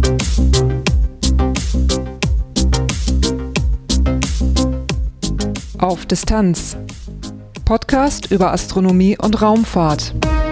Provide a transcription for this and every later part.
Auf Distanz. Podcast über Astronomie und Raumfahrt.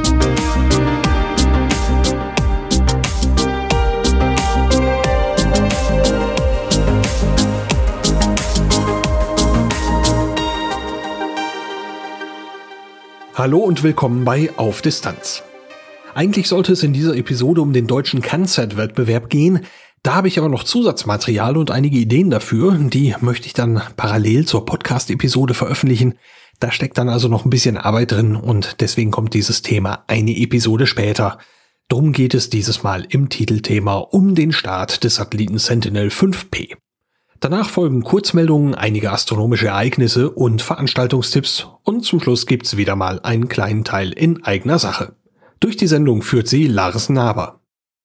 Hallo und willkommen bei Auf Distanz. Eigentlich sollte es in dieser Episode um den deutschen CanSat-Wettbewerb gehen. Da habe ich aber noch Zusatzmaterial und einige Ideen dafür. Die möchte ich dann parallel zur Podcast-Episode veröffentlichen. Da steckt dann also noch ein bisschen Arbeit drin und deswegen kommt dieses Thema eine Episode später. Drum geht es dieses Mal im Titelthema um den Start des Satelliten Sentinel-5P. Danach folgen Kurzmeldungen, einige astronomische Ereignisse und Veranstaltungstipps und zum Schluss gibt's wieder mal einen kleinen Teil in eigener Sache. Durch die Sendung führt sie Lars Naber.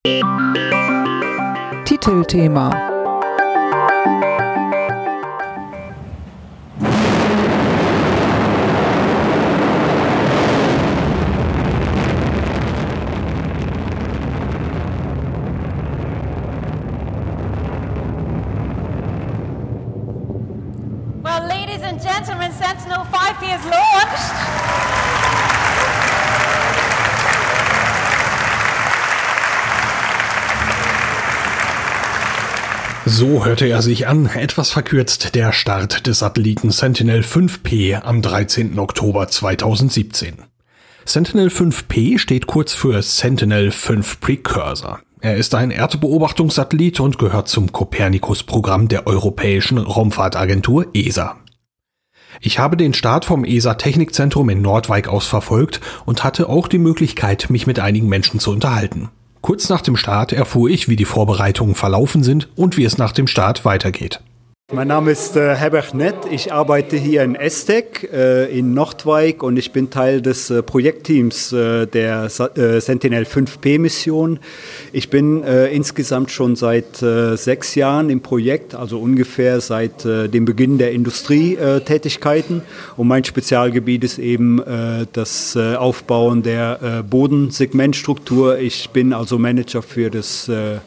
Titelthema. Well, ladies and gentlemen, Sentinel-5P is launched. So hörte er sich an, etwas verkürzt, der Start des Satelliten Sentinel-5P am 13. Oktober 2017. Sentinel-5P steht kurz für Sentinel-5 Precursor. Er ist ein Erdbeobachtungssatellit und gehört zum Copernicus-Programm der Europäischen Raumfahrtagentur ESA. Ich habe den Start vom ESA-Technikzentrum in Noordwijk aus verfolgt und hatte auch die Möglichkeit, mich mit einigen Menschen zu unterhalten. Kurz nach dem Start erfuhr ich, wie die Vorbereitungen verlaufen sind und wie es nach dem Start weitergeht. Mein Name ist Herbert Nett. Ich arbeite hier in ESTEC in Noordwijk und ich bin Teil des Projektteams der Sentinel-5P-Mission. Ich bin insgesamt schon seit 6 Jahren im Projekt, also ungefähr seit dem Beginn der Industrietätigkeiten. Und mein Spezialgebiet ist eben das Aufbauen der Bodensegmentstruktur. Ich bin also Manager für das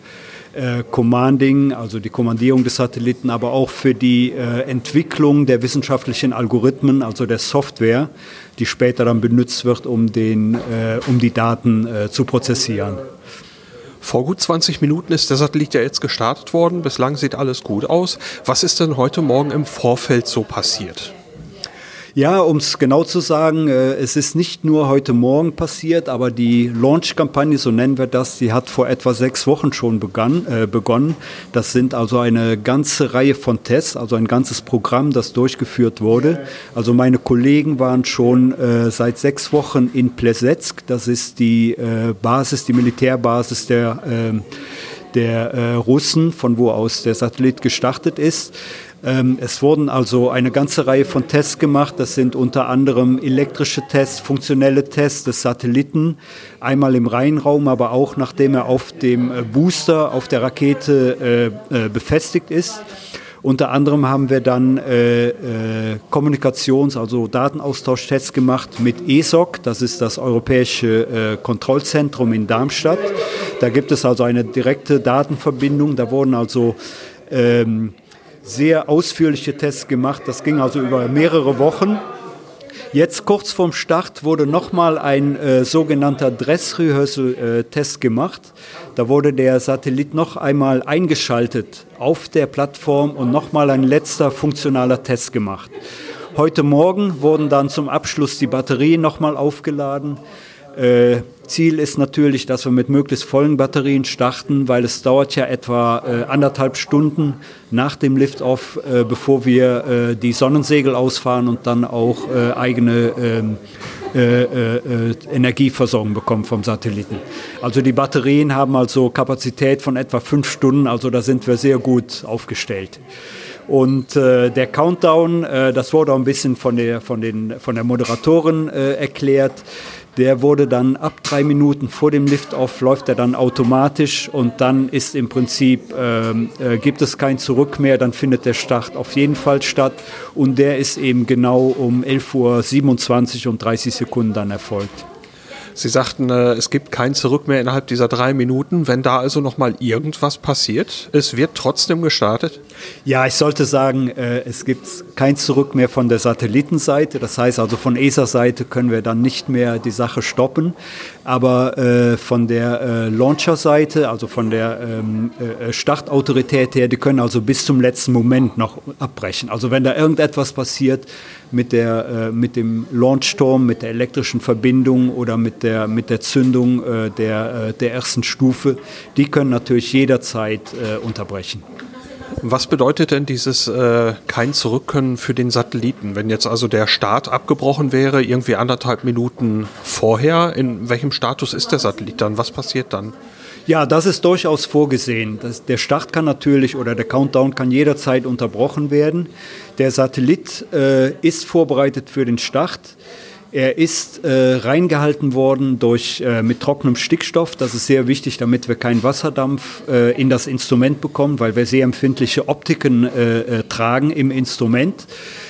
Commanding, also die Kommandierung des Satelliten, aber auch für die Entwicklung der wissenschaftlichen Algorithmen, also der Software, die später dann benutzt wird, um die Daten zu prozessieren. Vor gut 20 Minuten ist der Satellit ja jetzt gestartet worden. Bislang sieht alles gut aus. Was ist denn heute Morgen im Vorfeld so passiert? Ja, um es genau zu sagen, es ist nicht nur heute Morgen passiert, aber die Launch-Kampagne, so nennen wir das, die hat vor etwa 6 Wochen schon begonnen. Das sind also eine ganze Reihe von Tests, also ein ganzes Programm, das durchgeführt wurde. Also meine Kollegen waren schon seit 6 Wochen in Plesetsk, das ist die Basis, die Militärbasis der Russen, von wo aus der Satellit gestartet ist. Es wurden also eine ganze Reihe von Tests gemacht. Das sind unter anderem elektrische Tests, funktionelle Tests des Satelliten. Einmal im Reihenraum, aber auch nachdem er auf dem Booster, auf der Rakete befestigt ist. Unter anderem haben wir dann also Datenaustauschtest gemacht mit ESOC, das ist das Europäische Kontrollzentrum in Darmstadt. Da gibt es also eine direkte Datenverbindung. Da wurden also sehr ausführliche Tests gemacht. Das ging also über mehrere Wochen. Jetzt kurz vorm Start wurde nochmal ein sogenannter Dress-Rehearsal-Test gemacht. Da wurde der Satellit noch einmal eingeschaltet auf der Plattform und nochmal ein letzter funktionaler Test gemacht. Heute Morgen wurden dann zum Abschluss die Batterien nochmal aufgeladen. Ziel ist natürlich, dass wir mit möglichst vollen Batterien starten, weil es dauert ja etwa 1,5 Stunden nach dem Liftoff, bevor wir die Sonnensegel ausfahren und dann auch eigene Energieversorgung bekommen vom Satelliten. Also die Batterien haben also Kapazität von etwa 5 Stunden, also da sind wir sehr gut aufgestellt. Und der Countdown, das wurde auch ein bisschen von der Moderatorin erklärt. Der wurde dann ab 3 Minuten vor dem Liftoff, läuft er dann automatisch und dann ist im Prinzip, gibt es kein Zurück mehr, dann findet der Start auf jeden Fall statt und der ist eben genau um 11:27 Uhr und 30 Sekunden dann erfolgt. Sie sagten, es gibt kein Zurück mehr innerhalb dieser 3 Minuten. Wenn da also nochmal irgendwas passiert, es wird trotzdem gestartet? Ja, ich sollte sagen, es gibt kein Zurück mehr von der Satellitenseite. Das heißt also, von ESA-Seite können wir dann nicht mehr die Sache stoppen. Aber von der Launcher-Seite, also von der Startautorität her, die können also bis zum letzten Moment noch abbrechen. Also wenn da irgendetwas passiert mit dem Launchturm, mit der elektrischen Verbindung oder mit der Zündung der ersten Stufe, die können natürlich jederzeit unterbrechen. Was bedeutet denn dieses kein Zurückkönnen für den Satelliten? Wenn jetzt also der Start abgebrochen wäre, irgendwie 1,5 Minuten vorher, in welchem Status ist der Satellit dann? Was passiert dann? Ja, das ist durchaus vorgesehen. Der Start kann natürlich oder der Countdown kann jederzeit unterbrochen werden. Der Satellit ist vorbereitet für den Start. Er ist reingehalten worden mit trockenem Stickstoff. Das ist sehr wichtig, damit wir keinen Wasserdampf in das Instrument bekommen, weil wir sehr empfindliche Optiken tragen im Instrument.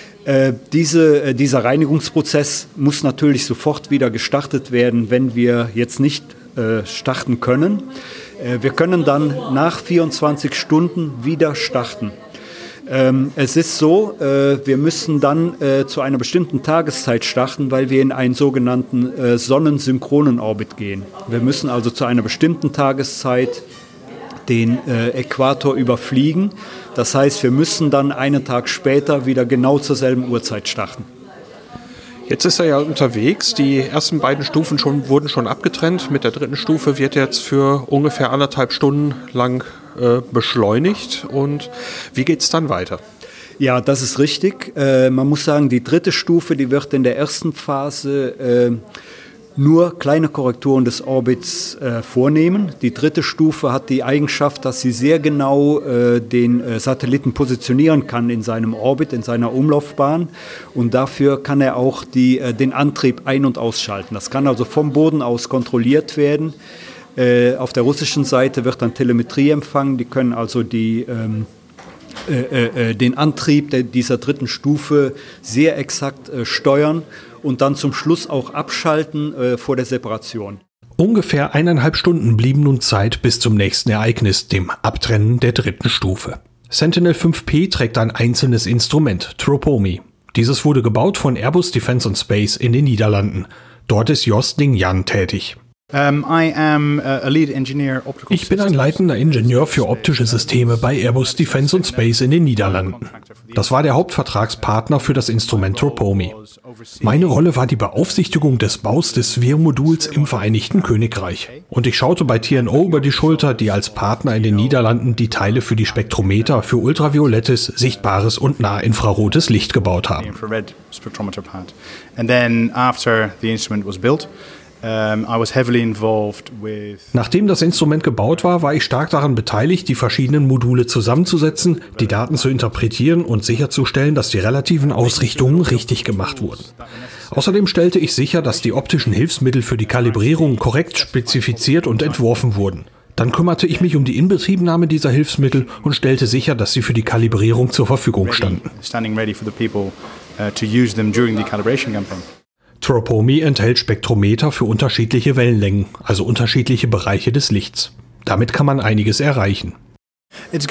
Dieser Reinigungsprozess muss natürlich sofort wieder gestartet werden, wenn wir jetzt nicht starten können. Wir können dann nach 24 Stunden wieder starten. Es ist so, wir müssen dann zu einer bestimmten Tageszeit starten, weil wir in einen sogenannten sonnensynchronen Orbit gehen. Wir müssen also zu einer bestimmten Tageszeit den Äquator überfliegen. Das heißt, wir müssen dann einen Tag später wieder genau zur selben Uhrzeit starten. Jetzt ist er ja unterwegs. Die ersten beiden Stufen wurden schon abgetrennt. Mit der dritten Stufe wird jetzt für ungefähr 1,5 Stunden lang beschleunigt. Und wie geht es dann weiter? Ja, das ist richtig. Man muss sagen, die dritte Stufe, die wird in der ersten Phase nur kleine Korrekturen des Orbits vornehmen. Die dritte Stufe hat die Eigenschaft, dass sie sehr genau den Satelliten positionieren kann in seinem Orbit, in seiner Umlaufbahn. Und dafür kann er auch den Antrieb ein- und ausschalten. Das kann also vom Boden aus kontrolliert werden. Auf der russischen Seite wird dann Telemetrie empfangen. Die können also den Antrieb dieser dritten Stufe sehr exakt steuern und dann zum Schluss auch abschalten vor der Separation. Ungefähr 1,5 Stunden blieben nun Zeit bis zum nächsten Ereignis, dem Abtrennen der dritten Stufe. Sentinel-5P trägt ein einzelnes Instrument, TROPOMI. Dieses wurde gebaut von Airbus Defence and Space in den Niederlanden. Dort ist Jost Ning-Jan tätig. Ich bin ein leitender Ingenieur für optische Systeme bei Airbus Defence and Space in den Niederlanden. Das war der Hauptvertragspartner für das Instrument TROPOMI. Meine Rolle war die Beaufsichtigung des Baus des Sphere-Moduls im Vereinigten Königreich. Und ich schaute bei TNO über die Schulter, die als Partner in den Niederlanden die Teile für die Spektrometer für ultraviolettes, sichtbares und nahinfrarotes Licht gebaut haben. Nachdem das Instrument gebaut war ich stark daran beteiligt, die verschiedenen Module zusammenzusetzen, die Daten zu interpretieren und sicherzustellen, dass die relativen Ausrichtungen richtig gemacht wurden. Außerdem stellte ich sicher, dass die optischen Hilfsmittel für die Kalibrierung korrekt spezifiziert und entworfen wurden. Dann kümmerte ich mich um die Inbetriebnahme dieser Hilfsmittel und stellte sicher, dass sie für die Kalibrierung zur Verfügung standen. TROPOMI enthält Spektrometer für unterschiedliche Wellenlängen, also unterschiedliche Bereiche des Lichts. Damit kann man einiges erreichen. Es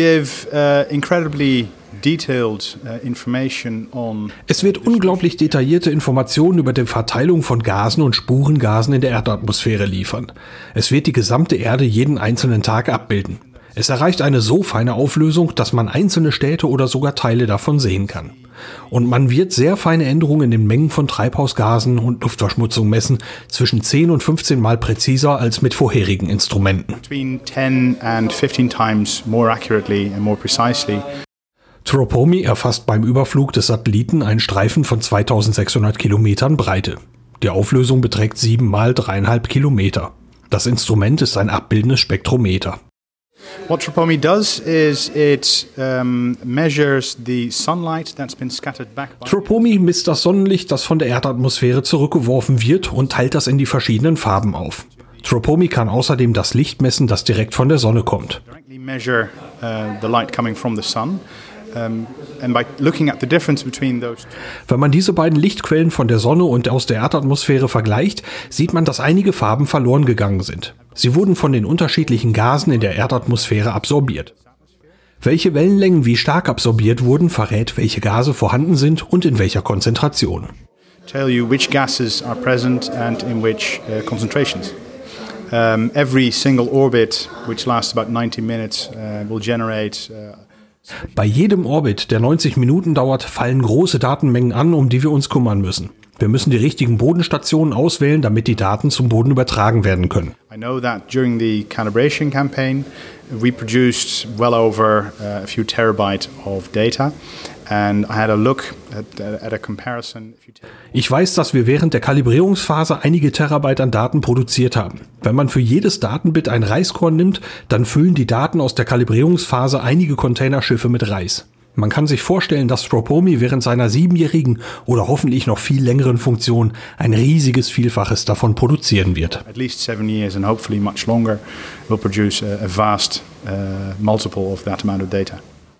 wird unglaublich detaillierte Informationen über die Verteilung von Gasen und Spurengasen in der Erdatmosphäre liefern. Es wird die gesamte Erde jeden einzelnen Tag abbilden. Es erreicht eine so feine Auflösung, dass man einzelne Städte oder sogar Teile davon sehen kann. Und man wird sehr feine Änderungen in den Mengen von Treibhausgasen und Luftverschmutzung messen, zwischen 10 und 15 Mal präziser als mit vorherigen Instrumenten. TROPOMI erfasst beim Überflug des Satelliten einen Streifen von 2600 Kilometern Breite. Die Auflösung beträgt 7 mal 3,5 Kilometer. Das Instrument ist ein abbildendes Spektrometer. What TROPOMI does is it measures the sunlight that's been scattered back by... TROPOMI misst das Sonnenlicht, das von der Erdatmosphäre zurückgeworfen wird, und teilt das in die verschiedenen Farben auf. TROPOMI kann außerdem das Licht messen, das direkt von der Sonne kommt. And by looking at the difference between those two, Wenn man diese beiden Lichtquellen von der Sonne und aus der Erdatmosphäre vergleicht, sieht man, dass einige Farben verloren gegangen sind. Sie wurden von den unterschiedlichen Gasen in der Erdatmosphäre absorbiert. Welche Wellenlängen wie stark absorbiert wurden, verrät, welche Gase vorhanden sind und in welcher Konzentration. tell you which gases are present and in which concentrations. Every single orbit, which lasts about 90 minutes, will generate. Bei jedem Orbit, der 90 Minuten dauert, fallen große Datenmengen an, um die wir uns kümmern müssen. Wir müssen die richtigen Bodenstationen auswählen, damit die Daten zum Boden übertragen werden können. I know that during the calibration campaign, we produced well over a few terabyte of data, and I had a look at a comparison. Ich weiß, dass wir während der Kalibrierungsphase einige Terabyte an Daten produziert haben. Wenn man für jedes Datenbit ein Reiskorn nimmt, dann füllen die Daten aus der Kalibrierungsphase einige Containerschiffe mit Reis. Man kann sich vorstellen, dass Stropomi während seiner 7-jährigen oder hoffentlich noch viel längeren Funktion ein riesiges Vielfaches davon produzieren wird. At least 7 years and hopefully much longer will produce a vast multiple of that amount of data.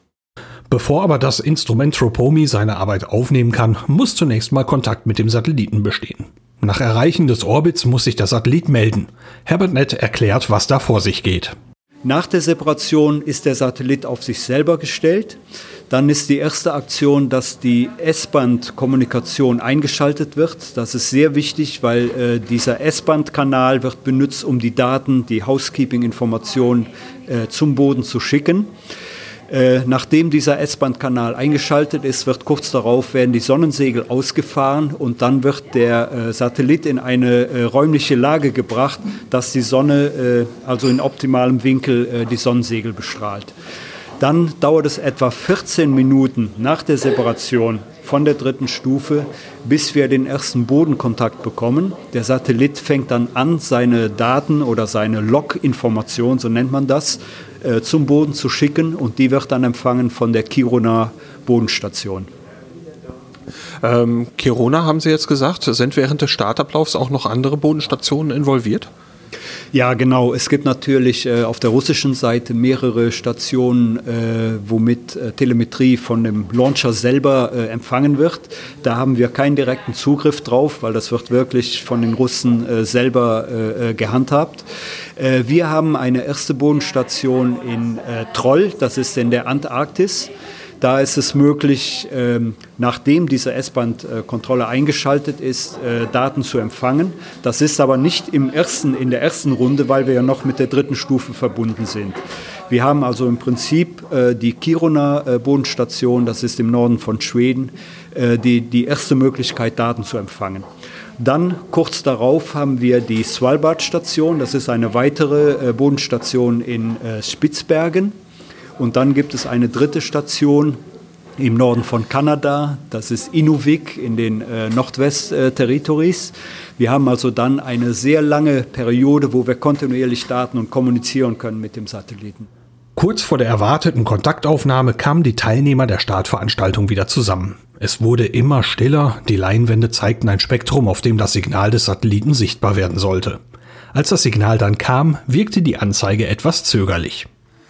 Bevor aber das Instrument Stropomi seine Arbeit aufnehmen kann, muss zunächst mal Kontakt mit dem Satelliten bestehen. Nach Erreichen des Orbits muss sich der Satellit melden. Herbert Nett erklärt, was da vor sich geht. Nach der Separation ist der Satellit auf sich selber gestellt. Dann ist die erste Aktion, dass die S-Band-Kommunikation eingeschaltet wird. Das ist sehr wichtig, weil dieser S-Band-Kanal wird benutzt, um die Daten, die Housekeeping-Informationen zum Boden zu schicken. Nachdem dieser S-Band-Kanal eingeschaltet ist, werden kurz darauf die Sonnensegel ausgefahren und dann wird der Satellit in eine räumliche Lage gebracht, dass die Sonne also in optimalem Winkel die Sonnensegel bestrahlt. Dann dauert es etwa 14 Minuten nach der Separation von der dritten Stufe, bis wir den ersten Bodenkontakt bekommen. Der Satellit fängt dann an, seine Daten oder seine Log-Information, so nennt man das, zum Boden zu schicken und die wird dann empfangen von der Kiruna Bodenstation. Kiruna, haben Sie jetzt gesagt, sind während des Startablaufs auch noch andere Bodenstationen involviert? Ja, genau. Es gibt natürlich auf der russischen Seite mehrere Stationen, womit Telemetrie von dem Launcher selber empfangen wird. Da haben wir keinen direkten Zugriff drauf, weil das wird wirklich von den Russen selber gehandhabt. Wir haben eine erste Bodenstation in Troll, das ist in der Antarktis. Da ist es möglich, nachdem diese S-Band-Kontrolle eingeschaltet ist, Daten zu empfangen. Das ist aber nicht in der ersten Runde, weil wir ja noch mit der dritten Stufe verbunden sind. Wir haben also im Prinzip die Kiruna-Bodenstation, das ist im Norden von Schweden, die erste Möglichkeit, Daten zu empfangen. Dann kurz darauf haben wir die Svalbard-Station, das ist eine weitere Bodenstation in Spitzbergen. Und dann gibt es eine dritte Station im Norden von Kanada, das ist Inuvik in den Nordwest-Territories. Wir haben also dann eine sehr lange Periode, wo wir kontinuierlich Daten und kommunizieren können mit dem Satelliten. Kurz vor der erwarteten Kontaktaufnahme kamen die Teilnehmer der Startveranstaltung wieder zusammen. Es wurde immer stiller, die Leinwände zeigten ein Spektrum, auf dem das Signal des Satelliten sichtbar werden sollte. Als das Signal dann kam, wirkte die Anzeige etwas zögerlich.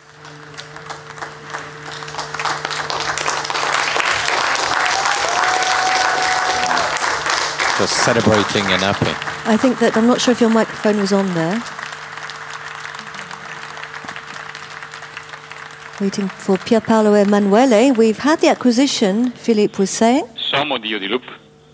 Just celebrating and happy. I think that, I'm not sure if your microphone was on there. Waiting for Pierpaolo Emanuele. We've had the acquisition, Philippe was saying. Some of the UDLoop.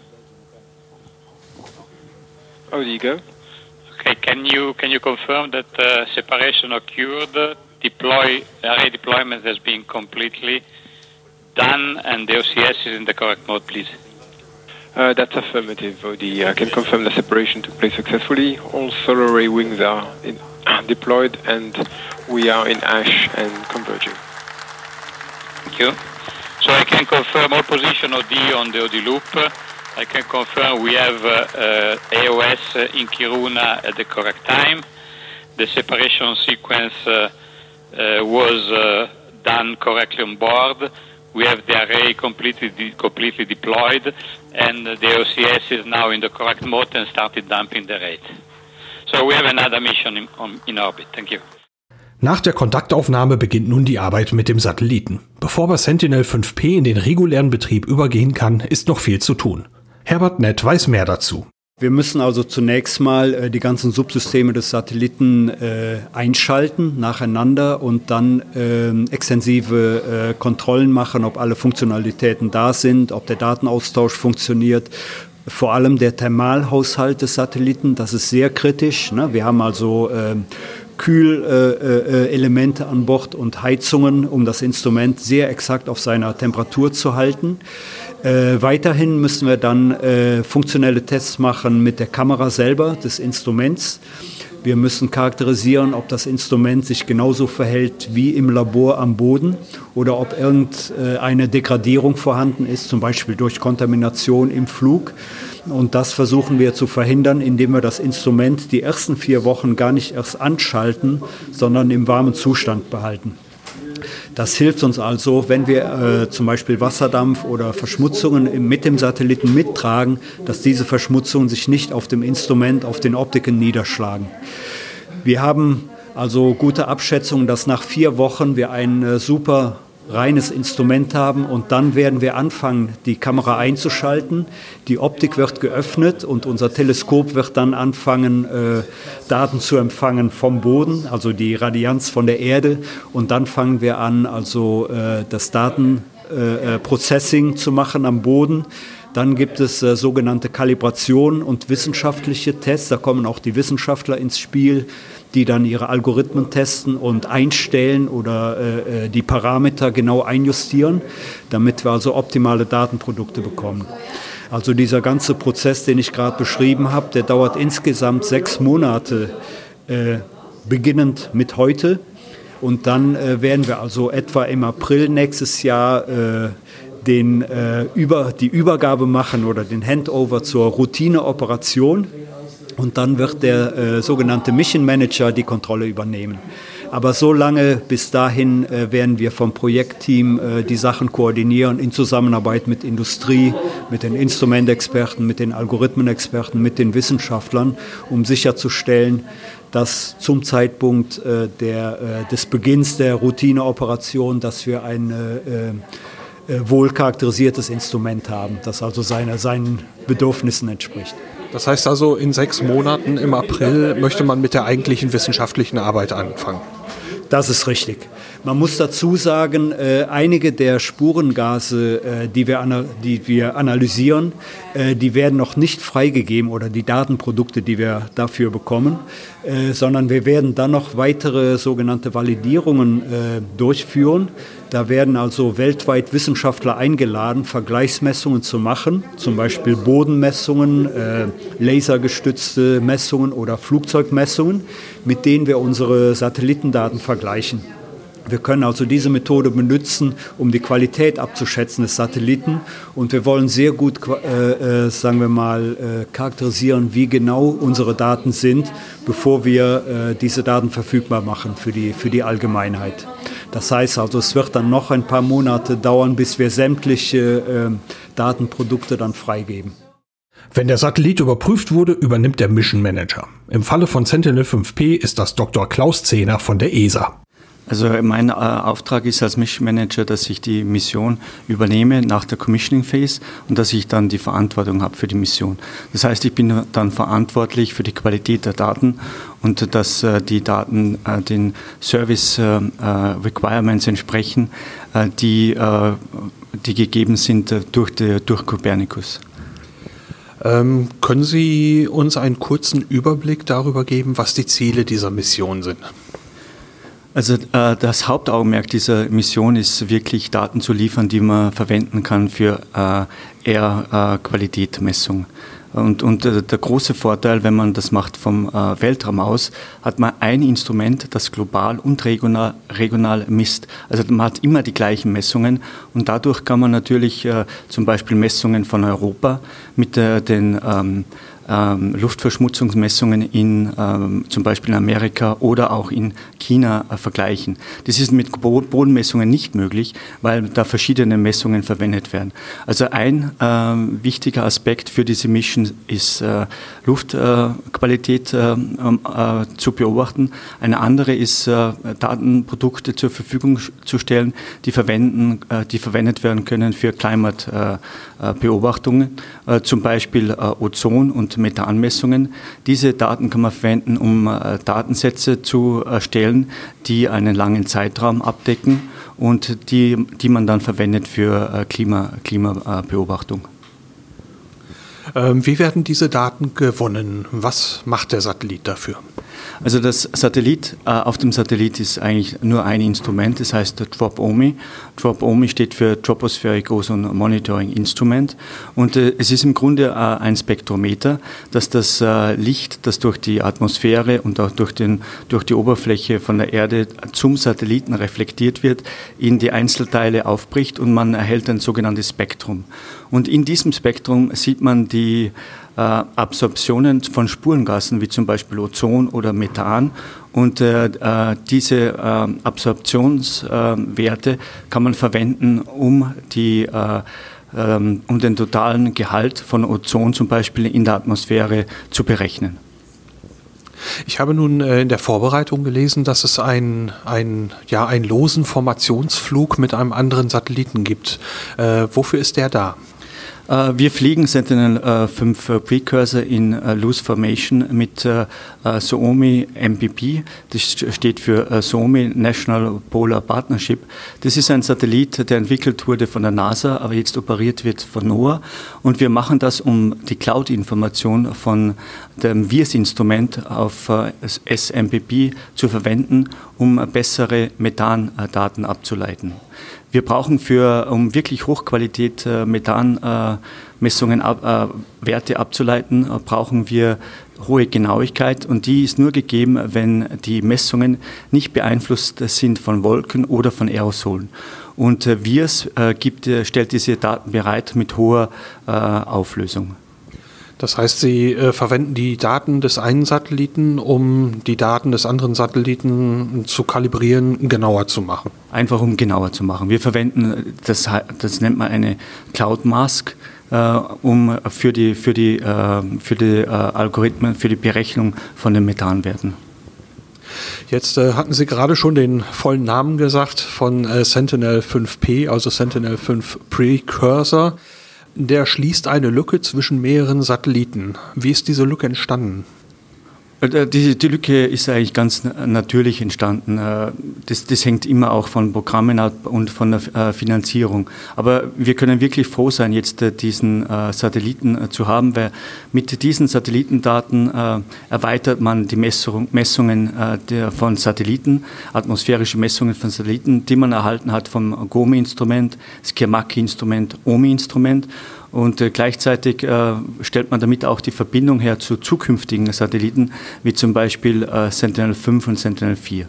Oh, there you go. Okay, can you confirm that separation occurred, array deployment has been completely done, and the OCS is in the correct mode, please? That's affirmative, Odie. I can confirm the separation took place successfully. All solar array wings are deployed and we are in ash and converging. Thank you. So I can confirm all position OD on the OD loop. I can confirm we have AOS in Kiruna at the correct time. The separation sequence was done correctly on board. We have the array completely deployed, and the OCS is now in the correct mode and started dumping the rate. So we have another mission in orbit. Thank you. Nach der Kontaktaufnahme beginnt nun die Arbeit mit dem Satelliten. Bevor aber Sentinel-5P in den regulären Betrieb übergehen kann, ist noch viel zu tun. Herbert Nett weiß mehr dazu. Wir müssen also zunächst mal die ganzen Subsysteme des Satelliten einschalten nacheinander und dann extensive Kontrollen machen, ob alle Funktionalitäten da sind, ob der Datenaustausch funktioniert. Vor allem der Thermalhaushalt des Satelliten, das ist sehr kritisch. Ne? Wir haben also Kühlelemente an Bord und Heizungen, um das Instrument sehr exakt auf seiner Temperatur zu halten. Weiterhin müssen wir dann funktionelle Tests machen mit der Kamera selber des Instruments. Wir müssen charakterisieren, ob das Instrument sich genauso verhält wie im Labor am Boden oder ob irgendeine Degradierung vorhanden ist, zum Beispiel durch Kontamination im Flug. Und das versuchen wir zu verhindern, indem wir das Instrument die ersten 4 Wochen gar nicht erst anschalten, sondern im warmen Zustand behalten. Das hilft uns also, wenn wir zum Beispiel Wasserdampf oder Verschmutzungen mit dem Satelliten mittragen, dass diese Verschmutzungen sich nicht auf dem Instrument, auf den Optiken niederschlagen. Wir haben also gute Abschätzungen, dass nach 4 Wochen wir ein super reines Instrument haben und dann werden wir anfangen, die Kamera einzuschalten. Die Optik wird geöffnet und unser Teleskop wird dann anfangen, Daten zu empfangen vom Boden, also die Radianz von der Erde. Und dann fangen wir an, also das Datenprocessing zu machen am Boden. Dann gibt es sogenannte Kalibration und wissenschaftliche Tests. Da kommen auch die Wissenschaftler ins Spiel, die dann ihre Algorithmen testen und einstellen oder die Parameter genau einjustieren, damit wir also optimale Datenprodukte bekommen. Also dieser ganze Prozess, den ich gerade beschrieben habe, der dauert insgesamt 6 Monate, beginnend mit heute. Und dann werden wir also etwa im April nächstes Jahr die Übergabe machen oder den Handover zur Routineoperation. Und dann wird der sogenannte Mission Manager die Kontrolle übernehmen. Aber so lange bis dahin werden wir vom Projektteam die Sachen koordinieren in Zusammenarbeit mit Industrie, mit den Instrumentexperten, mit den Algorithmenexperten, mit den Wissenschaftlern, um sicherzustellen, dass zum Zeitpunkt des Beginns der Routineoperation, dass wir ein wohl charakterisiertes Instrument haben, das also seinen Bedürfnissen entspricht. Das heißt also, in 6 Monaten im April möchte man mit der eigentlichen wissenschaftlichen Arbeit anfangen. Das ist richtig. Man muss dazu sagen, einige der Spurengase, die wir analysieren, die werden noch nicht freigegeben oder die Datenprodukte, die wir dafür bekommen, sondern wir werden dann noch weitere sogenannte Validierungen durchführen. Da werden also weltweit Wissenschaftler eingeladen, Vergleichsmessungen zu machen, zum Beispiel Bodenmessungen, lasergestützte Messungen oder Flugzeugmessungen, mit denen wir unsere Satellitendaten vergleichen. Wir können also diese Methode benutzen, um die Qualität abzuschätzen des Satelliten. Und wir wollen sehr gut, charakterisieren, wie genau unsere Daten sind, bevor wir diese Daten verfügbar machen für die Allgemeinheit. Das heißt also, es wird dann noch ein paar Monate dauern, bis wir sämtliche Datenprodukte dann freigeben. Wenn der Satellit überprüft wurde, übernimmt der Mission Manager. Im Falle von Sentinel-5P ist das Dr. Klaus Zehner von der ESA. Also mein Auftrag ist als Mission Manager, dass ich die Mission übernehme nach der Commissioning Phase und dass ich dann die Verantwortung habe für die Mission. Das heißt, ich bin dann verantwortlich für die Qualität der Daten und dass die Daten den Service Requirements entsprechen, die gegeben sind durch Copernicus. Können Sie uns einen kurzen Überblick darüber geben, was die Ziele dieser Mission sind? Also das Hauptaugenmerk dieser Mission ist wirklich Daten zu liefern, die man verwenden kann für Air-Qualitätmessung. Und der große Vorteil, wenn man das macht vom Weltraum aus, hat man ein Instrument, das global und regional misst. Also man hat immer die gleichen Messungen und dadurch kann man natürlich zum Beispiel Messungen von Europa mit den Luftverschmutzungsmessungen in zum Beispiel in Amerika oder auch in China vergleichen. Das ist mit Bodenmessungen nicht möglich, weil da verschiedene Messungen verwendet werden. Also ein wichtiger Aspekt für diese Mission ist Luftqualität zu beobachten. Eine andere ist Datenprodukte zur Verfügung zu stellen, die verwendet werden können für Climate-Beobachtungen, zum Beispiel Ozon- und Methanmessungen. Diese Daten kann man verwenden, um Datensätze zu erstellen, die einen langen Zeitraum abdecken und die man dann verwendet für Klimabeobachtung. Wie werden diese Daten gewonnen? Was macht der Satellit dafür? Also auf dem Satellit ist eigentlich nur ein Instrument, das heißt DROP-OMI. DROP-OMI steht für Tropospheric Ozone Monitoring Instrument und es ist im Grunde ein Spektrometer, das das Licht, das durch die Atmosphäre und auch durch die Oberfläche von der Erde zum Satelliten reflektiert wird, in die Einzelteile aufbricht und man erhält ein sogenanntes Spektrum. Und in diesem Spektrum sieht man die Absorptionen von Spurengasen, wie zum Beispiel Ozon oder Methan. Und diese Absorptionswerte kann man verwenden, um den totalen Gehalt von Ozon zum Beispiel in der Atmosphäre zu berechnen. Ich habe nun in der Vorbereitung gelesen, dass es einen losen Formationsflug mit einem anderen Satelliten gibt. Wofür ist der da? Wir fliegen Sentinel-5 Precursor in Loose Formation mit Suomi MPP. Das steht für Suomi National Polar Partnership. Das ist ein Satellit, der entwickelt wurde von der NASA, aber jetzt operiert wird von NOAA. Und wir machen das, um die Cloud-Information von dem VIRS-Instrument auf SMPP zu verwenden, um bessere Methandaten abzuleiten. Wir brauchen um wirklich Hochqualität Methanmessungen, Werte abzuleiten, brauchen wir hohe Genauigkeit und die ist nur gegeben, wenn die Messungen nicht beeinflusst sind von Wolken oder von Aerosolen. Und VIRS stellt diese Daten bereit mit hoher Auflösung. Das heißt, Sie verwenden die Daten des einen Satelliten, um die Daten des anderen Satelliten zu kalibrieren, genauer zu machen. Einfach um genauer zu machen. Wir verwenden, das nennt man eine Cloud Mask, für die Algorithmen, für die Berechnung von den Methanwerten. Jetzt hatten Sie gerade schon den vollen Namen gesagt von Sentinel-5P, also Sentinel-5 Precursor. Der schließt eine Lücke zwischen mehreren Satelliten. Wie ist diese Lücke entstanden? Die Lücke ist eigentlich ganz natürlich entstanden. Das hängt immer auch von Programmen ab und von der Finanzierung. Aber wir können wirklich froh sein, jetzt diesen Satelliten zu haben, weil mit diesen Satellitendaten erweitert man die Messungen von Satelliten, atmosphärische Messungen von Satelliten, die man erhalten hat vom GOMI-Instrument, Skiermacki-Instrument, OMI-Instrument. Und gleichzeitig stellt man damit auch die Verbindung her zu zukünftigen Satelliten, wie zum Beispiel Sentinel-5 und Sentinel-4.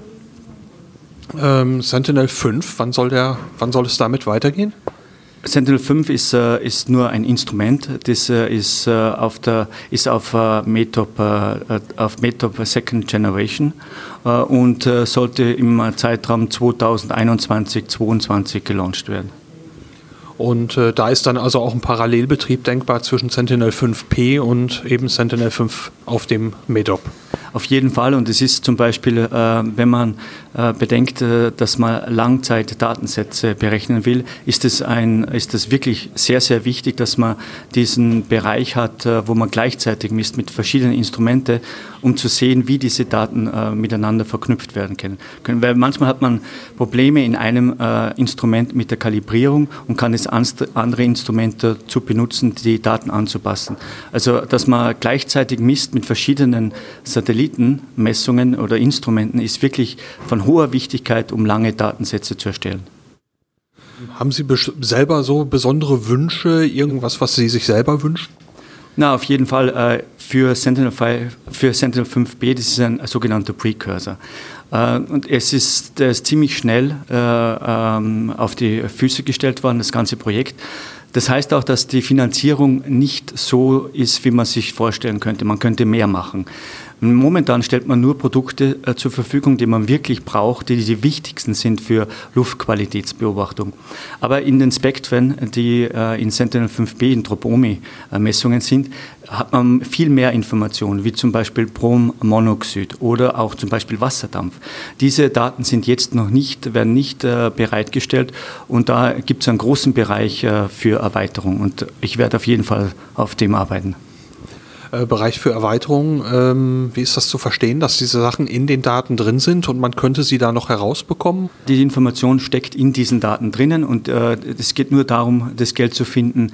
Sentinel-5, wann soll es damit weitergehen? Sentinel-5 ist nur ein Instrument, das ist auf METOP Second Generation und sollte im Zeitraum 2021-2022 gelauncht werden. Und da ist dann also auch ein Parallelbetrieb denkbar zwischen Sentinel-5P und eben Sentinel-5 auf dem METOP. Auf jeden Fall, und es ist zum Beispiel, wenn man bedenkt, dass man Langzeitdatensätze berechnen will, ist es wirklich sehr, sehr wichtig, dass man diesen Bereich hat, wo man gleichzeitig misst mit verschiedenen Instrumenten, um zu sehen, wie diese Daten miteinander verknüpft werden können. Weil manchmal hat man Probleme in einem Instrument mit der Kalibrierung und kann das andere Instrument dazu benutzen, die Daten anzupassen. Also, dass man gleichzeitig misst mit verschiedenen Satellitenmessungen oder Instrumenten, ist wirklich von hoher Wichtigkeit, um lange Datensätze zu erstellen. Haben Sie selber so besondere Wünsche, irgendwas, was Sie sich selber wünschen? Na, auf jeden Fall für Sentinel-5B, das ist ein sogenannter Precursor. Und der ist ziemlich schnell auf die Füße gestellt worden, das ganze Projekt. Das heißt auch, dass die Finanzierung nicht so ist, wie man sich vorstellen könnte. Man könnte mehr machen. Momentan stellt man nur Produkte zur Verfügung, die man wirklich braucht, die wichtigsten sind für Luftqualitätsbeobachtung. Aber in den Spektren, die in Sentinel-5B in Tropomi-Messungen sind, hat man viel mehr Informationen, wie zum Beispiel Brommonoxid oder auch zum Beispiel Wasserdampf. Diese Daten sind jetzt werden nicht bereitgestellt und da gibt es einen großen Bereich für Erweiterung und ich werde auf jeden Fall auf dem arbeiten. Bereich für Erweiterung, wie ist das zu verstehen, dass diese Sachen in den Daten drin sind und man könnte sie da noch herausbekommen? Die Information steckt in diesen Daten drinnen und es geht nur darum, das Geld zu finden,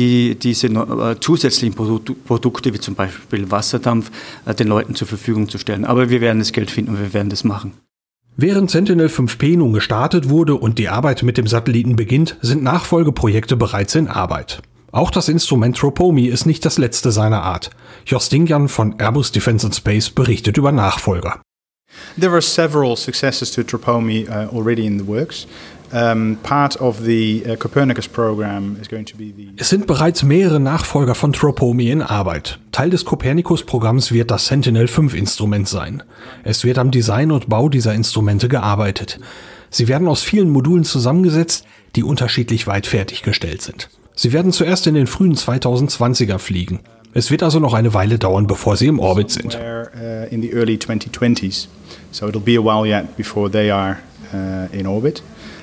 diese zusätzlichen Produkte, wie zum Beispiel Wasserdampf, den Leuten zur Verfügung zu stellen. Aber wir werden das Geld finden und wir werden das machen. Während Sentinel-5P nun gestartet wurde und die Arbeit mit dem Satelliten beginnt, sind Nachfolgeprojekte bereits in Arbeit. Auch das Instrument Tropomi ist nicht das letzte seiner Art. Jos Dingjan von Airbus Defence and Space berichtet über Nachfolger. There are several successors to Tropomi already in the works. Part of the Copernicus program is going to be the... Es sind bereits mehrere Nachfolger von Tropomi in Arbeit. Teil des Copernicus-Programms wird das Sentinel-5-Instrument sein. Es wird am Design und Bau dieser Instrumente gearbeitet. Sie werden aus vielen Modulen zusammengesetzt, die unterschiedlich weit fertiggestellt sind. Sie werden zuerst in den frühen 2020er fliegen. Es wird also noch eine Weile dauern, bevor sie im Orbit sind. In the early 2020s. So it'll be a while yet before they are in orbit.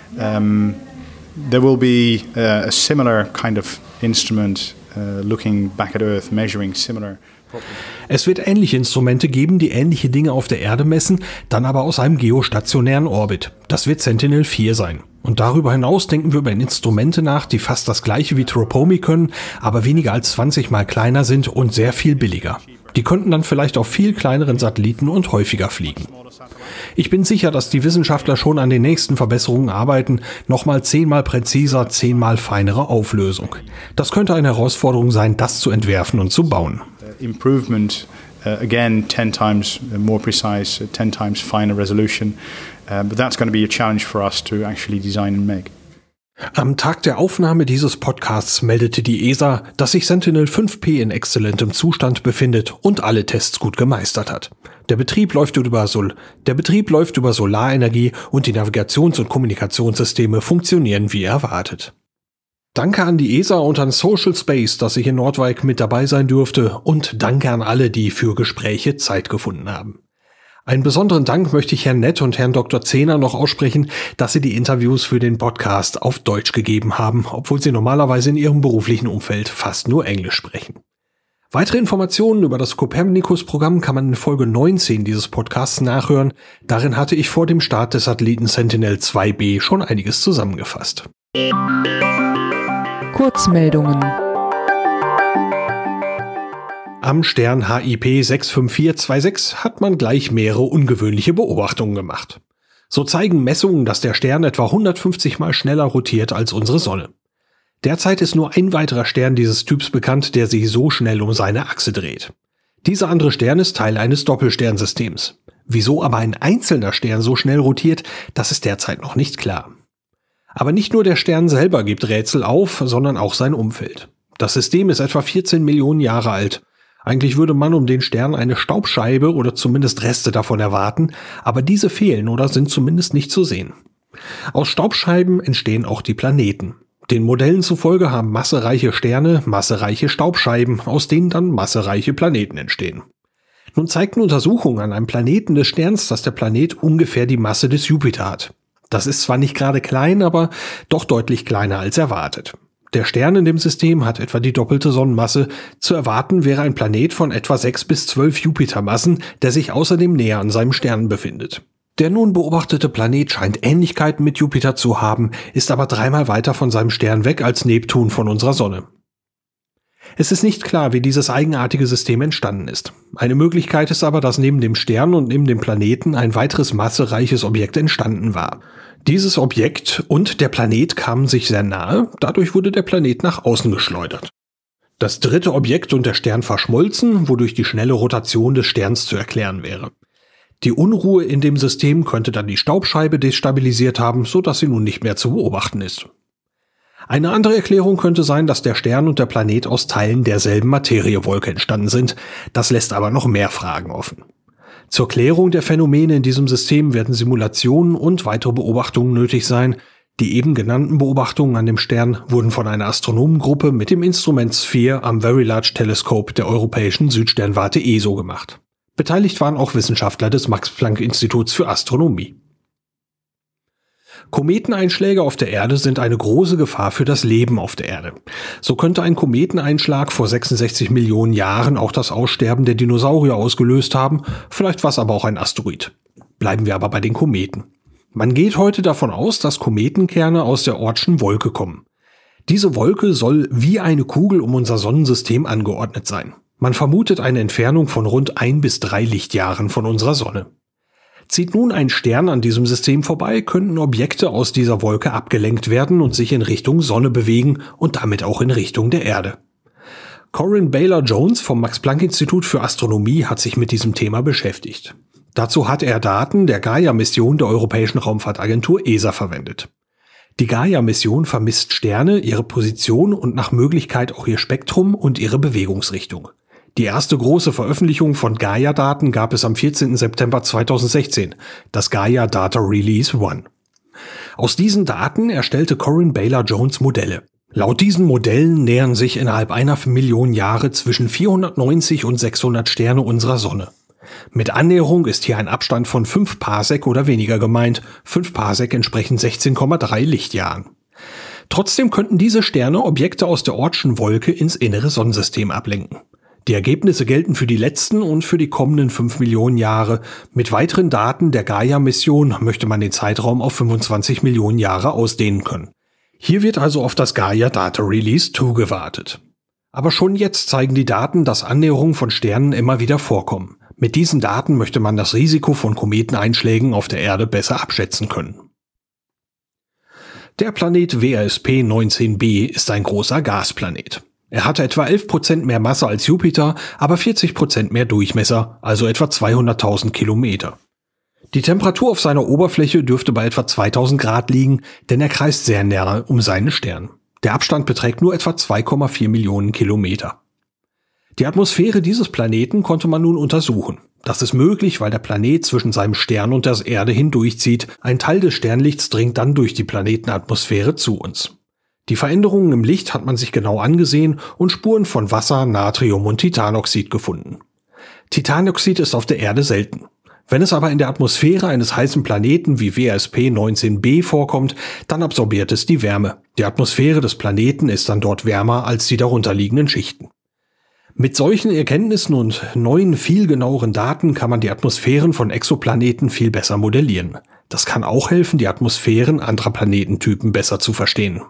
There will be a similar kind of instrument looking back at Earth, measuring similar. Es wird ähnliche Instrumente geben, die ähnliche Dinge auf der Erde messen, dann aber aus einem geostationären Orbit. Das wird Sentinel-4 sein. Und darüber hinaus denken wir über Instrumente nach, die fast das gleiche wie Tropomi können, aber weniger als 20 mal kleiner sind und sehr viel billiger. Die könnten dann vielleicht auf viel kleineren Satelliten und häufiger fliegen. Ich bin sicher, dass die Wissenschaftler schon an den nächsten Verbesserungen arbeiten, nochmal 10-mal präziser, 10-mal feinere Auflösung. Das könnte eine Herausforderung sein, das zu entwerfen und zu bauen. Improvement, again 10 times more precise, 10 times finer resolution, but that's going to be a challenge for us to actually design and make. Am Tag der Aufnahme dieses Podcasts meldete die ESA, dass sich Sentinel-5P in exzellentem Zustand befindet und alle Tests gut gemeistert hat. Der Betrieb läuft über Solarenergie und die Navigations- und Kommunikationssysteme funktionieren wie erwartet. Danke an die ESA und an Social Space, dass ich in Noordwijk mit dabei sein durfte, und danke an alle, die für Gespräche Zeit gefunden haben. Einen besonderen Dank möchte ich Herrn Nett und Herrn Dr. Zehner noch aussprechen, dass sie die Interviews für den Podcast auf Deutsch gegeben haben, obwohl sie normalerweise in ihrem beruflichen Umfeld fast nur Englisch sprechen. Weitere Informationen über das Copernicus-Programm kann man in Folge 19 dieses Podcasts nachhören. Darin hatte ich vor dem Start des Satelliten Sentinel-2B schon einiges zusammengefasst. Kurzmeldungen. Am Stern HIP 65426 hat man gleich mehrere ungewöhnliche Beobachtungen gemacht. So zeigen Messungen, dass der Stern etwa 150 Mal schneller rotiert als unsere Sonne. Derzeit ist nur ein weiterer Stern dieses Typs bekannt, der sich so schnell um seine Achse dreht. Dieser andere Stern ist Teil eines Doppelsternsystems. Wieso aber ein einzelner Stern so schnell rotiert, das ist derzeit noch nicht klar. Aber nicht nur der Stern selber gibt Rätsel auf, sondern auch sein Umfeld. Das System ist etwa 14 Millionen Jahre alt. Eigentlich würde man um den Stern eine Staubscheibe oder zumindest Reste davon erwarten, aber diese fehlen oder sind zumindest nicht zu sehen. Aus Staubscheiben entstehen auch die Planeten. Den Modellen zufolge haben massereiche Sterne massereiche Staubscheiben, aus denen dann massereiche Planeten entstehen. Nun zeigten Untersuchungen an einem Planeten des Sterns, dass der Planet ungefähr die Masse des Jupiter hat. Das ist zwar nicht gerade klein, aber doch deutlich kleiner als erwartet. Der Stern in dem System hat etwa die doppelte Sonnenmasse. Zu erwarten wäre ein Planet von etwa 6 bis 12 Jupitermassen, der sich außerdem näher an seinem Stern befindet. Der nun beobachtete Planet scheint Ähnlichkeiten mit Jupiter zu haben, ist aber 3-mal weiter von seinem Stern weg als Neptun von unserer Sonne. Es ist nicht klar, wie dieses eigenartige System entstanden ist. Eine Möglichkeit ist aber, dass neben dem Stern und neben dem Planeten ein weiteres massereiches Objekt entstanden war. Dieses Objekt und der Planet kamen sich sehr nahe, dadurch wurde der Planet nach außen geschleudert. Das dritte Objekt und der Stern verschmolzen, wodurch die schnelle Rotation des Sterns zu erklären wäre. Die Unruhe in dem System könnte dann die Staubscheibe destabilisiert haben, sodass sie nun nicht mehr zu beobachten ist. Eine andere Erklärung könnte sein, dass der Stern und der Planet aus Teilen derselben Materiewolke entstanden sind. Das lässt aber noch mehr Fragen offen. Zur Klärung der Phänomene in diesem System werden Simulationen und weitere Beobachtungen nötig sein. Die eben genannten Beobachtungen an dem Stern wurden von einer Astronomengruppe mit dem Instrument Sphere am Very Large Telescope der Europäischen Südsternwarte ESO gemacht. Beteiligt waren auch Wissenschaftler des Max-Planck-Instituts für Astronomie. Kometeneinschläge auf der Erde sind eine große Gefahr für das Leben auf der Erde. So könnte ein Kometeneinschlag vor 66 Millionen Jahren auch das Aussterben der Dinosaurier ausgelöst haben, vielleicht war es aber auch ein Asteroid. Bleiben wir aber bei den Kometen. Man geht heute davon aus, dass Kometenkerne aus der Oortschen Wolke kommen. Diese Wolke soll wie eine Kugel um unser Sonnensystem angeordnet sein. Man vermutet eine Entfernung von rund 1 bis 3 Lichtjahren von unserer Sonne. Zieht nun ein Stern an diesem System vorbei, könnten Objekte aus dieser Wolke abgelenkt werden und sich in Richtung Sonne bewegen und damit auch in Richtung der Erde. Corinne Baylor-Jones vom Max-Planck-Institut für Astronomie hat sich mit diesem Thema beschäftigt. Dazu hat er Daten der Gaia-Mission der Europäischen Raumfahrtagentur ESA verwendet. Die Gaia-Mission vermisst Sterne, ihre Position und nach Möglichkeit auch ihr Spektrum und ihre Bewegungsrichtung. Die erste große Veröffentlichung von Gaia-Daten gab es am 14. September 2016, das Gaia Data Release 1. Aus diesen Daten erstellte Corinne Baylor-Jones Modelle. Laut diesen Modellen nähern sich innerhalb einer Million Jahre zwischen 490 und 600 Sterne unserer Sonne. Mit Annäherung ist hier ein Abstand von 5 Parsec oder weniger gemeint. 5 Parsec entsprechen 16,3 Lichtjahren. Trotzdem könnten diese Sterne Objekte aus der Oortschen Wolke ins innere Sonnensystem ablenken. Die Ergebnisse gelten für die letzten und für die kommenden 5 Millionen Jahre. Mit weiteren Daten der Gaia-Mission möchte man den Zeitraum auf 25 Millionen Jahre ausdehnen können. Hier wird also auf das Gaia Data Release 2 gewartet. Aber schon jetzt zeigen die Daten, dass Annäherungen von Sternen immer wieder vorkommen. Mit diesen Daten möchte man das Risiko von Kometeneinschlägen auf der Erde besser abschätzen können. Der Planet WRSP 19b ist ein großer Gasplanet. Er hatte etwa 11% mehr Masse als Jupiter, aber 40% mehr Durchmesser, also etwa 200.000 Kilometer. Die Temperatur auf seiner Oberfläche dürfte bei etwa 2000 Grad liegen, denn er kreist sehr nahe um seinen Stern. Der Abstand beträgt nur etwa 2,4 Millionen Kilometer. Die Atmosphäre dieses Planeten konnte man nun untersuchen. Das ist möglich, weil der Planet zwischen seinem Stern und der Erde hindurchzieht. Ein Teil des Sternlichts dringt dann durch die Planetenatmosphäre zu uns. Die Veränderungen im Licht hat man sich genau angesehen und Spuren von Wasser, Natrium und Titanoxid gefunden. Titanoxid ist auf der Erde selten. Wenn es aber in der Atmosphäre eines heißen Planeten wie WRSP 19b vorkommt, dann absorbiert es die Wärme. Die Atmosphäre des Planeten ist dann dort wärmer als die darunterliegenden Schichten. Mit solchen Erkenntnissen und neuen, viel genaueren Daten kann man die Atmosphären von Exoplaneten viel besser modellieren. Das kann auch helfen, die Atmosphären anderer Planetentypen besser zu verstehen.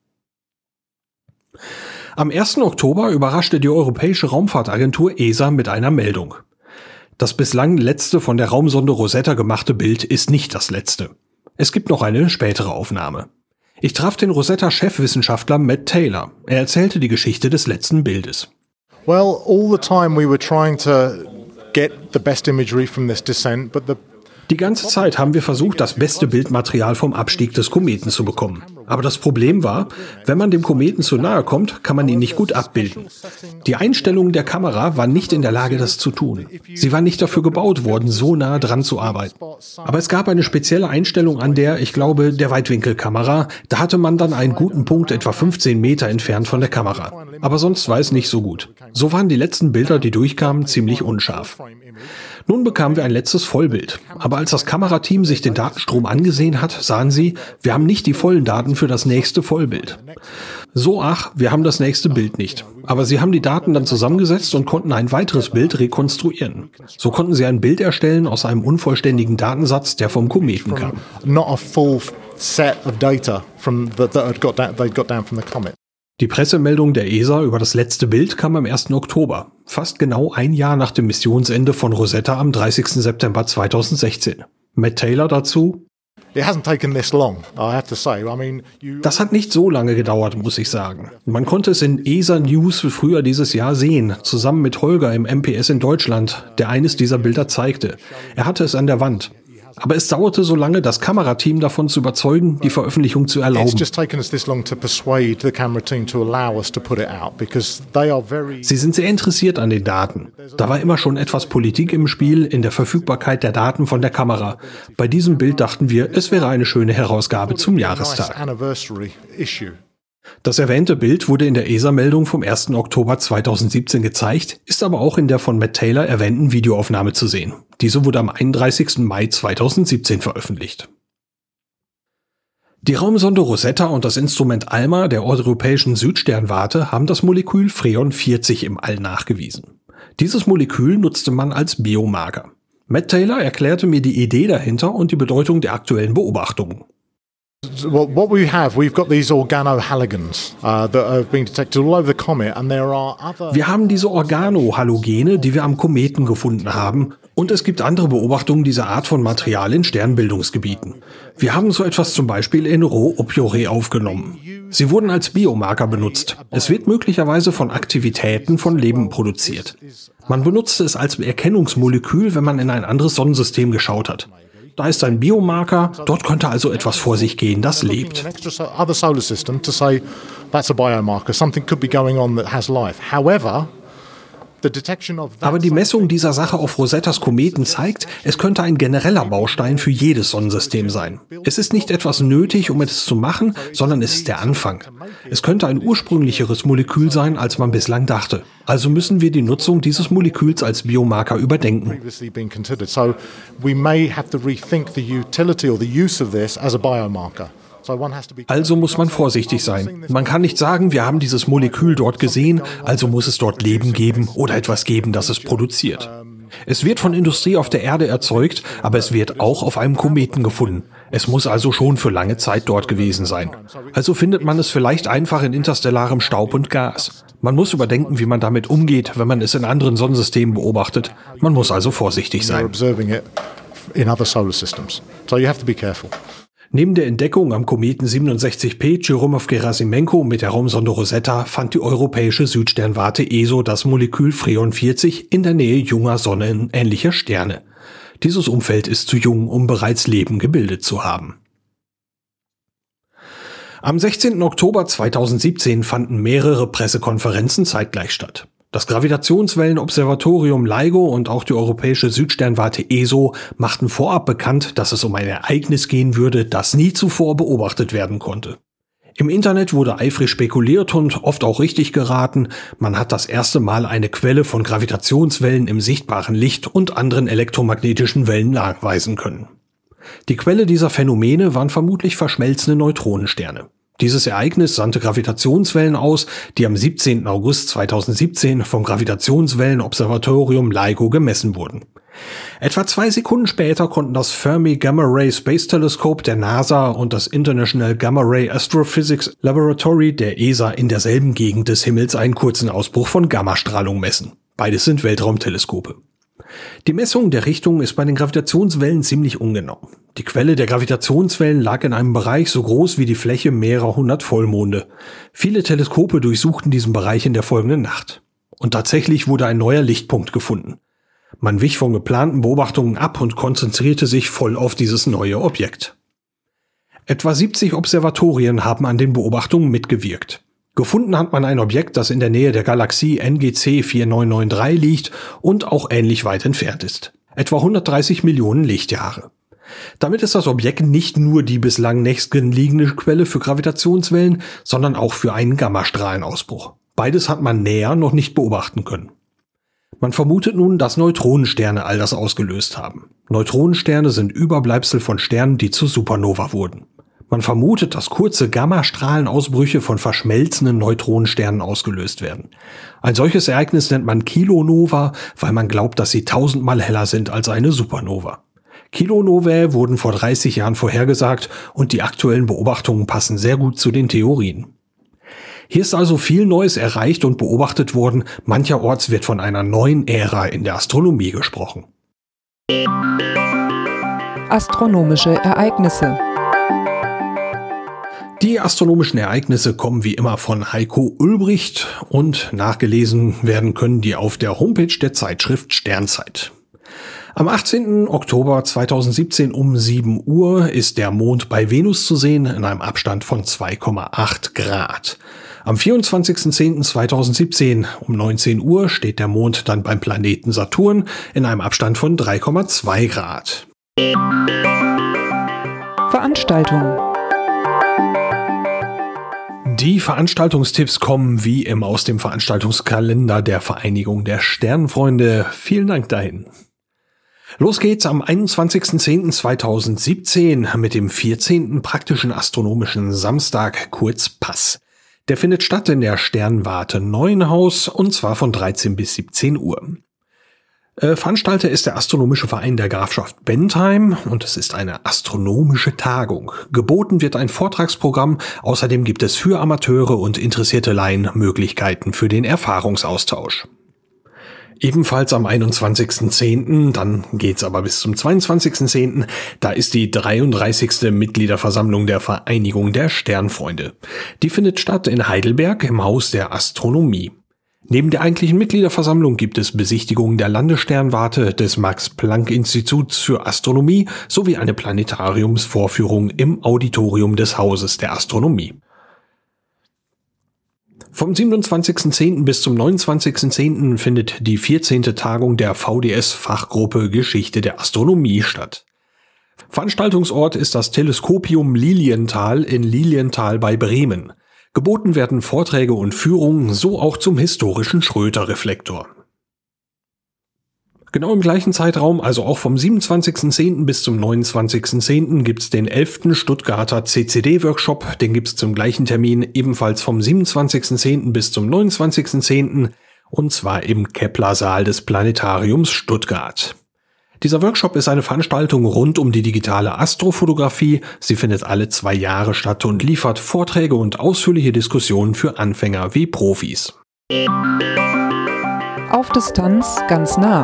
Am 1. Oktober überraschte die Europäische Raumfahrtagentur ESA mit einer Meldung. Das bislang letzte von der Raumsonde Rosetta gemachte Bild ist nicht das letzte. Es gibt noch eine spätere Aufnahme. Ich traf den Rosetta-Chefwissenschaftler Matt Taylor. Er erzählte die Geschichte des letzten Bildes. Well, all the time we were trying to get the best imagery from this descent, but Die ganze Zeit haben wir versucht, das beste Bildmaterial vom Abstieg des Kometen zu bekommen. Aber das Problem war, wenn man dem Kometen zu nahe kommt, kann man ihn nicht gut abbilden. Die Einstellungen der Kamera waren nicht in der Lage, das zu tun. Sie waren nicht dafür gebaut worden, so nah dran zu arbeiten. Aber es gab eine spezielle Einstellung an der, ich glaube, der Weitwinkelkamera. Da hatte man dann einen guten Punkt etwa 15 Meter entfernt von der Kamera. Aber sonst war es nicht so gut. So waren die letzten Bilder, die durchkamen, ziemlich unscharf. Nun bekamen wir ein letztes Vollbild. Aber als das Kamerateam sich den Datenstrom angesehen hat, sahen sie, wir haben nicht die vollen Daten für das nächste Vollbild. So, wir haben das nächste Bild nicht. Aber sie haben die Daten dann zusammengesetzt und konnten ein weiteres Bild rekonstruieren. So konnten sie ein Bild erstellen aus einem unvollständigen Datensatz, der vom Kometen kam. Not a full set of data that they'd got down from the comet. Die Pressemeldung der ESA über das letzte Bild kam am 1. Oktober, fast genau ein Jahr nach dem Missionsende von Rosetta am 30. September 2016. Matt Taylor dazu: Das hat nicht so lange gedauert, muss ich sagen. Man konnte es in ESA News früher dieses Jahr sehen, zusammen mit Holger im MPS in Deutschland, der eines dieser Bilder zeigte. Er hatte es an der Wand. Aber es dauerte so lange, das Kamerateam davon zu überzeugen, die Veröffentlichung zu erlauben. Sie sind sehr interessiert an den Daten. Da war immer schon etwas Politik im Spiel in der Verfügbarkeit der Daten von der Kamera. Bei diesem Bild dachten wir, es wäre eine schöne Herausgabe zum Jahrestag. Das erwähnte Bild wurde in der ESA-Meldung vom 1. Oktober 2017 gezeigt, ist aber auch in der von Matt Taylor erwähnten Videoaufnahme zu sehen. Diese wurde am 31. Mai 2017 veröffentlicht. Die Raumsonde Rosetta und das Instrument ALMA der Europäischen Südsternwarte haben das Molekül Freon 40 im All nachgewiesen. Dieses Molekül nutzte man als Biomarker. Matt Taylor erklärte mir die Idee dahinter und die Bedeutung der aktuellen Beobachtungen. We've got these organohalogans that have been detected all over the comet, and there are other. Wir haben diese Organohalogene, die wir am Kometen gefunden haben, und es gibt andere Beobachtungen dieser Art von Material in Sternbildungsgebieten. Wir haben so etwas zum Beispiel in Roh-Ophiuroe aufgenommen. Sie wurden als Biomarker benutzt. Es wird möglicherweise von Aktivitäten von Leben produziert. Man benutzte es als Erkennungsmolekül, wenn man in ein anderes Sonnensystem geschaut hat. Da ist ein Biomarker, dort könnte also etwas vor sich gehen, das lebt. Aber die Messung dieser Sache auf Rosettas Kometen zeigt, es könnte ein genereller Baustein für jedes Sonnensystem sein. Es ist nicht etwas nötig, um es zu machen, sondern es ist der Anfang. Es könnte ein ursprünglicheres Molekül sein, als man bislang dachte. Also müssen wir die Nutzung dieses Moleküls als Biomarker überdenken. Also muss man vorsichtig sein. Man kann nicht sagen, wir haben dieses Molekül dort gesehen, also muss es dort Leben geben oder etwas geben, das es produziert. Es wird von Industrie auf der Erde erzeugt, aber es wird auch auf einem Kometen gefunden. Es muss also schon für lange Zeit dort gewesen sein. Also findet man es vielleicht einfach in interstellarem Staub und Gas. Man muss überdenken, wie man damit umgeht, wenn man es in anderen Sonnensystemen beobachtet. Man muss also vorsichtig sein. Neben der Entdeckung am Kometen 67P Churyumov-Gerasimenko mit der Raumsonde Rosetta fand die Europäische Südsternwarte ESO das Molekül Freon 40 in der Nähe junger sonnenähnlicher Sterne. Dieses Umfeld ist zu jung, um bereits Leben gebildet zu haben. Am 16. Oktober 2017 fanden mehrere Pressekonferenzen zeitgleich statt. Das Gravitationswellenobservatorium LIGO und auch die Europäische Südsternwarte ESO machten vorab bekannt, dass es um ein Ereignis gehen würde, das nie zuvor beobachtet werden konnte. Im Internet wurde eifrig spekuliert und oft auch richtig geraten, man hat das erste Mal eine Quelle von Gravitationswellen im sichtbaren Licht und anderen elektromagnetischen Wellen nachweisen können. Die Quelle dieser Phänomene waren vermutlich verschmelzende Neutronensterne. Dieses Ereignis sandte Gravitationswellen aus, die am 17. August 2017 vom Gravitationswellenobservatorium LIGO gemessen wurden. Etwa 2 Sekunden später konnten das Fermi Gamma Ray Space Telescope der NASA und das International Gamma Ray Astrophysics Laboratory der ESA in derselben Gegend des Himmels einen kurzen Ausbruch von Gammastrahlung messen. Beides sind Weltraumteleskope. Die Messung der Richtung ist bei den Gravitationswellen ziemlich ungenau. Die Quelle der Gravitationswellen lag in einem Bereich so groß wie die Fläche mehrerer hundert Vollmonde. Viele Teleskope durchsuchten diesen Bereich in der folgenden Nacht. Und tatsächlich wurde ein neuer Lichtpunkt gefunden. Man wich von geplanten Beobachtungen ab und konzentrierte sich voll auf dieses neue Objekt. Etwa 70 Observatorien haben an den Beobachtungen mitgewirkt. Gefunden hat man ein Objekt, das in der Nähe der Galaxie NGC 4993 liegt und auch ähnlich weit entfernt ist. Etwa 130 Millionen Lichtjahre. Damit ist das Objekt nicht nur die bislang nächstgelegene Quelle für Gravitationswellen, sondern auch für einen Gammastrahlenausbruch. Beides hat man näher noch nicht beobachten können. Man vermutet nun, dass Neutronensterne all das ausgelöst haben. Neutronensterne sind Überbleibsel von Sternen, die zu Supernova wurden. Man vermutet, dass kurze Gammastrahlenausbrüche von verschmelzenden Neutronensternen ausgelöst werden. Ein solches Ereignis nennt man Kilonova, weil man glaubt, dass sie 1000-mal heller sind als eine Supernova. Kilonovae wurden vor 30 Jahren vorhergesagt und die aktuellen Beobachtungen passen sehr gut zu den Theorien. Hier ist also viel Neues erreicht und beobachtet worden, mancherorts wird von einer neuen Ära in der Astronomie gesprochen. Astronomische Ereignisse. Die astronomischen Ereignisse kommen wie immer von Heiko Ulbricht und nachgelesen werden können die auf der Homepage der Zeitschrift Sternzeit. Am 18. Oktober 2017 um 7 Uhr ist der Mond bei Venus zu sehen in einem Abstand von 2,8 Grad. Am 24.10.2017 um 19 Uhr steht der Mond dann beim Planeten Saturn in einem Abstand von 3,2 Grad. Veranstaltungen. Die Veranstaltungstipps kommen wie immer aus dem Veranstaltungskalender der Vereinigung der Sternfreunde. Vielen Dank dahin. Los geht's am 21.10.2017 mit dem 14. praktischen astronomischen Samstag, kurz PASS. Der findet statt in der Sternwarte Neuenhaus und zwar von 13 bis 17 Uhr. Veranstalter ist der Astronomische Verein der Grafschaft Bentheim und es ist eine astronomische Tagung. Geboten wird ein Vortragsprogramm, außerdem gibt es für Amateure und interessierte Laien Möglichkeiten für den Erfahrungsaustausch. Ebenfalls am 21.10., dann geht's aber bis zum 22.10., da ist die 33. Mitgliederversammlung der Vereinigung der Sternfreunde. Die findet statt in Heidelberg im Haus der Astronomie. Neben der eigentlichen Mitgliederversammlung gibt es Besichtigungen der Landessternwarte des Max-Planck-Instituts für Astronomie sowie eine Planetariumsvorführung im Auditorium des Hauses der Astronomie. Vom 27.10. bis zum 29.10. findet die 14. Tagung der VDS-Fachgruppe Geschichte der Astronomie statt. Veranstaltungsort ist das Teleskopium Lilienthal in Lilienthal bei Bremen. Geboten werden Vorträge und Führungen, so auch zum historischen Schröter-Reflektor. Genau im gleichen Zeitraum, also auch vom 27.10. bis zum 29.10. gibt's den 11. Stuttgarter CCD-Workshop, den gibt's zum gleichen Termin ebenfalls vom 27.10. bis zum 29.10. und zwar im Kepler-Saal des Planetariums Stuttgart. Dieser Workshop ist eine Veranstaltung rund um die digitale Astrofotografie. Sie findet alle 2 Jahre statt und liefert Vorträge und ausführliche Diskussionen für Anfänger wie Profis. Auf Distanz ganz nah.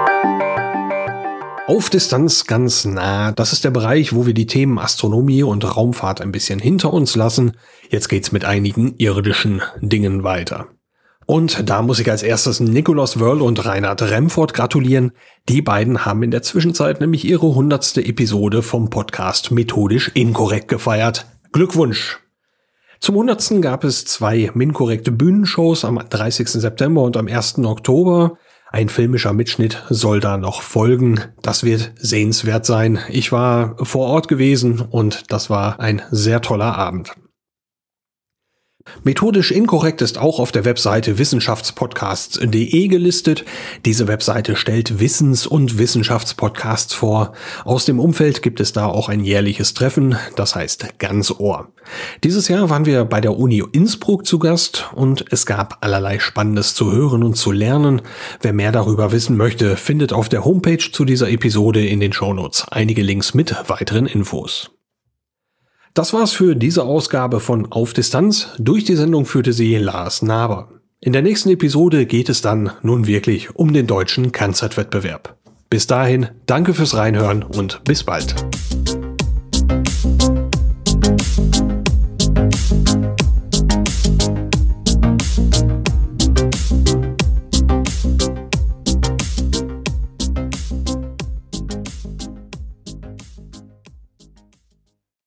Auf Distanz ganz nah, das ist der Bereich, wo wir die Themen Astronomie und Raumfahrt ein bisschen hinter uns lassen. Jetzt geht's mit einigen irdischen Dingen weiter. Und da muss ich als erstes Nikolaus Wörl und Reinhard Remford gratulieren. Die beiden haben in der Zwischenzeit nämlich ihre 100. Episode vom Podcast Methodisch Inkorrekt gefeiert. Glückwunsch! Zum 100. gab es 2 MINT-korrekte Bühnenshows am 30. September und am 1. Oktober. Ein filmischer Mitschnitt soll da noch folgen. Das wird sehenswert sein. Ich war vor Ort gewesen und das war ein sehr toller Abend. Methodisch Inkorrekt ist auch auf der Webseite wissenschaftspodcasts.de gelistet. Diese Webseite stellt Wissens- und Wissenschaftspodcasts vor. Aus dem Umfeld gibt es da auch ein jährliches Treffen, das heißt Ganzohr. Dieses Jahr waren wir bei der Uni Innsbruck zu Gast und es gab allerlei Spannendes zu hören und zu lernen. Wer mehr darüber wissen möchte, findet auf der Homepage zu dieser Episode in den Shownotes einige Links mit weiteren Infos. Das war's für diese Ausgabe von Auf Distanz. Durch die Sendung führte sie Lars Naber. In der nächsten Episode geht es dann nun wirklich um den deutschen CanSat-Wettbewerb. Bis dahin, danke fürs Reinhören und bis bald.